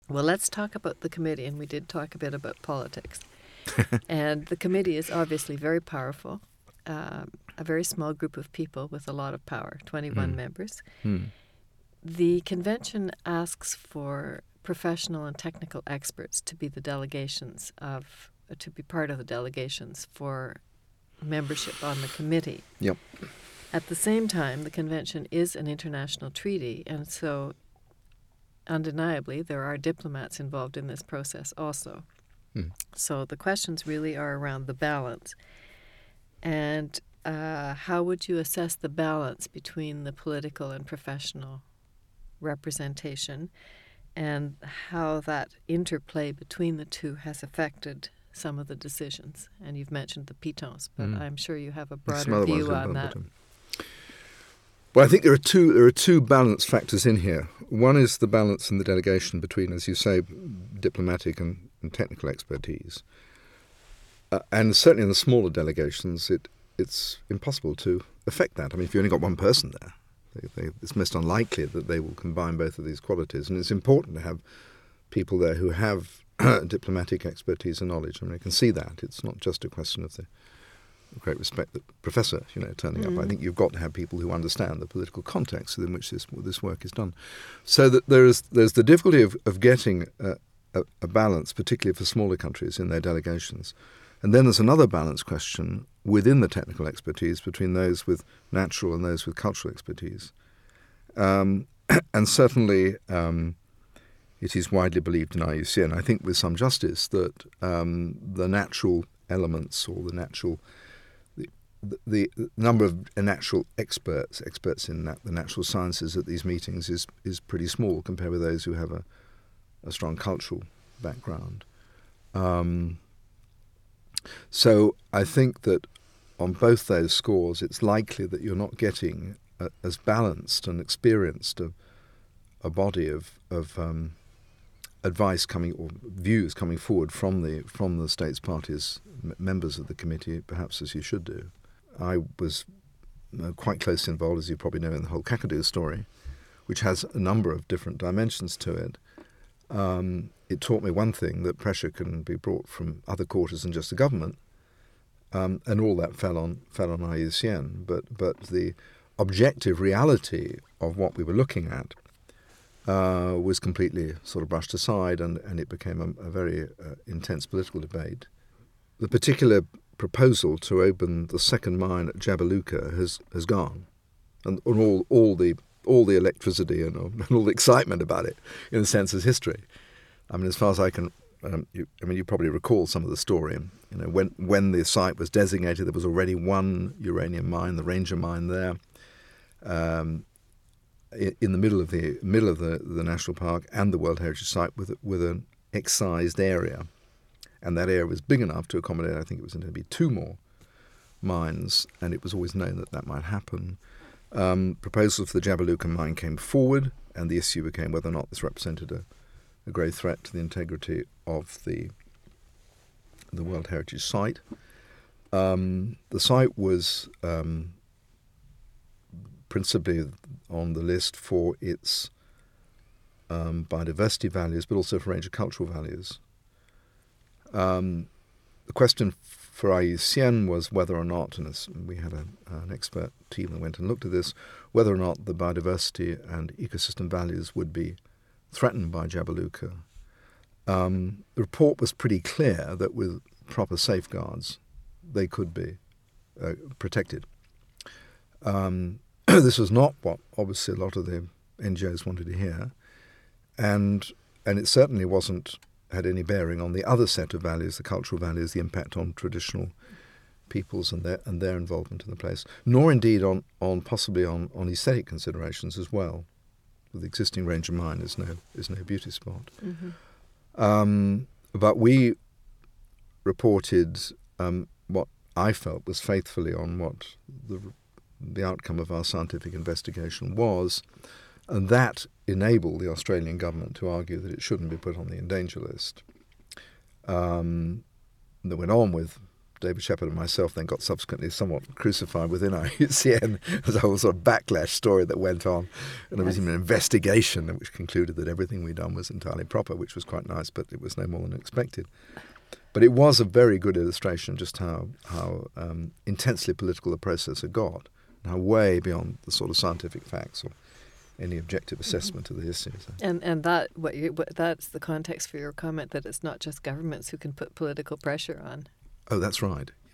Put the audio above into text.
Well, let's talk about the committee, and we did talk a bit about politics. And the committee is obviously very powerful, a very small group of people with a lot of power, 21 members. The convention asks for professional and technical experts to be to be part of the delegations for membership on the committee. Yep. At the same time, the convention is an international treaty, and so undeniably there are diplomats involved in this process also. So the questions really are around the balance. And how would you assess the balance between the political and professional representation, and how that interplay between the two has affected some of the decisions? And you've mentioned the pitons, but I'm sure you have a broader view on that. Well, I think there are two balance factors in here. One is the balance in the delegation between, as you say, diplomatic and technical expertise. And certainly in the smaller delegations, it's impossible to affect that. I mean, if you only got one person there, it's most unlikely that they will combine both of these qualities. And it's important to have people there who have diplomatic expertise and knowledge. I mean, I can see that. It's not just a question of the great respect that professor, turning up. I think you've got to have people who understand the political context within which this work is done. So that there's the difficulty of getting a balance, particularly for smaller countries in their delegations. And then there's another balance question within the technical expertise between those with natural and those with cultural expertise. And certainly it is widely believed in IUCN, I think with some justice, that the natural elements or the number of natural experts in the natural sciences at these meetings is pretty small compared with those who have a strong cultural background. So I think that on both those scores, it's likely that you're not getting as balanced and experienced a body of advice coming or views coming forward from the states parties members of the committee, perhaps as you should do. I was quite closely involved, as you probably know, in the whole Kakadu story, which has a number of different dimensions to it. It taught me one thing, that pressure can be brought from other quarters than just the government, and all that fell on IUCN. But the objective reality of what we were looking at was completely sort of brushed aside, and it became a very intense political debate. The particular proposal to open the second mine at Jabiluka has gone, and all the electricity and all the excitement about it, in a sense, is history. I mean, as far as I can, you probably recall some of the story. When the site was designated, there was already one uranium mine, the Ranger mine there, in the middle of the national park and the World Heritage Site with an excised area, and that area was big enough to accommodate, I think it was going to be 2 more mines, and it was always known that might happen. Proposals for the Jabiluka mine came forward, and the issue became whether or not this represented a grave threat to the integrity of the World Heritage Site. The site was principally on the list for its biodiversity values, but also for a range of cultural values. The question for IUCN was whether or not, and we had an expert team that went and looked at this, whether or not the biodiversity and ecosystem values would be threatened by Jabiluka. The report was pretty clear that with proper safeguards, they could be protected. This was not what obviously a lot of the NGOs wanted to hear, and it certainly had any bearing on the other set of values, the cultural values, the impact on traditional peoples and their involvement in the place, nor indeed on possibly on aesthetic considerations as well. The existing Ranger mine is no beauty spot. Mm-hmm. But we reported what I felt was faithfully on what the outcome of our scientific investigation was, and that enabled the Australian government to argue that it shouldn't be put on the endanger list. They went on with David Shepard and myself then got subsequently somewhat crucified within IUCN. There's a whole sort of backlash story that went on. And there was even an investigation which concluded that everything we'd done was entirely proper, which was quite nice, but it was no more than expected. But it was a very good illustration just how intensely political the process had got, and how way beyond the sort of scientific facts or any objective assessment of the issue. So. And that's the context for your comment that it's not just governments who can put political pressure on. Oh, that's right.